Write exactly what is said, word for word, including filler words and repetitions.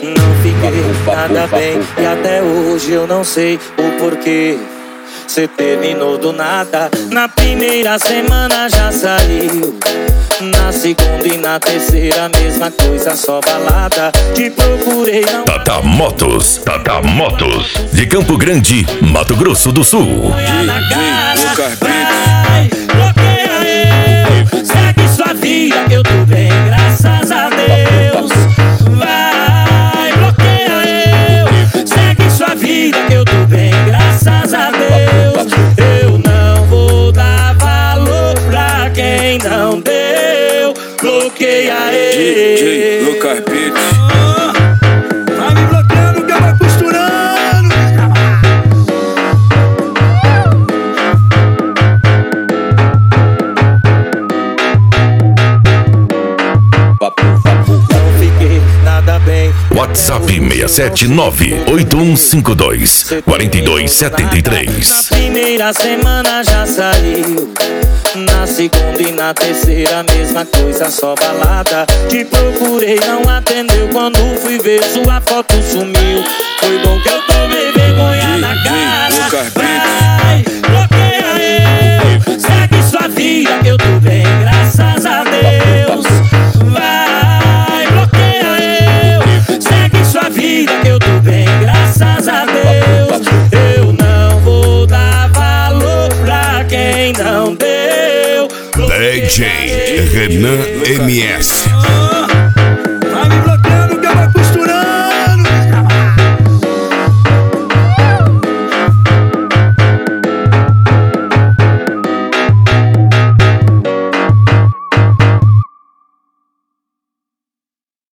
Não fiquei nada bem e até hoje eu não sei o porquê. Cê terminou do nada. Na primeira semana já saiu, na segunda e na terceira mesma coisa, só balada. Te procurei não. Tata Motos, Tata Motos, de Campo Grande, Mato Grosso do Sul. Na cara, vai, bloqueia eu. Segue sua vida que eu tô bem, graças a Deus. Vai, bloqueia eu. Segue sua vida que eu tô bem, graças a Deus. Eu não vou dar valor pra quem não deu. Bloqueia ele. D J Lucas Beats. Vai me bloqueando que eu vou costurando. Não fiquei nada bem. WhatsApp seis sete nove, oito um cinco dois, quatro dois sete três. Na primeira semana já saiu, na segunda e na terceira mesma coisa, só balada. Te procurei, não atendeu. Quando fui ver sua foto sumiu. Foi bom que eu tomei vergonha na cara. Vai, bloqueia eu. Segue sua vida que eu tô bem, graças a Deus. Vai, bloqueia eu. Segue sua vida que eu tô bem, graças a Deus. Eu não vou dar valor pra quem não deu. D J Renan M S.